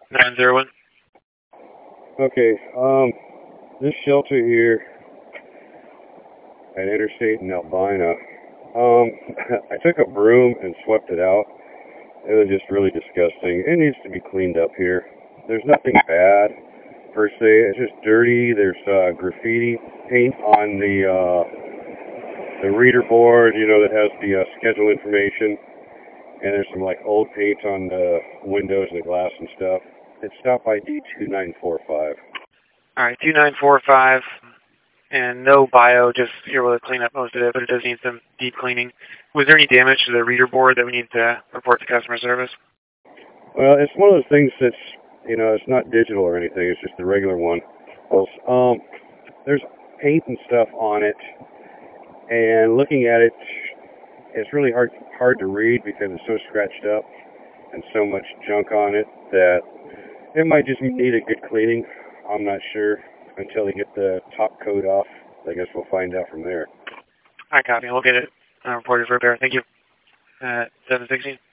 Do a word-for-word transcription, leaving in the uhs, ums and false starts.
nine zero one. Okay, um, this shelter here at Interstate in Albina, um, I took a broom and swept it out. It was just really disgusting. It needs to be cleaned up here. There's nothing bad per se. It's just dirty. There's uh, graffiti paint on the uh, the reader board, you know, that has the uh, schedule information, and there's some like old paint on the windows and the glass and stuff. It's stop I D two nine four five. All right, two nine four five, and no bio. Just you're able to clean up most of it, but it does need some deep cleaning. Was there any damage to the reader board that we need to report to customer service? Well, it's one of those things that's, you know, it's not digital or anything. It's just the regular one. Um, there's paint and stuff on it, and looking at it, it's really hard hard to read because it's so scratched up and so much junk on it that it might just need a good cleaning. I'm not sure until they get the top coat off. I guess we'll find out from there. All right, copy. We'll get it uh, reported for repair. Thank you. Uh, seven sixteen.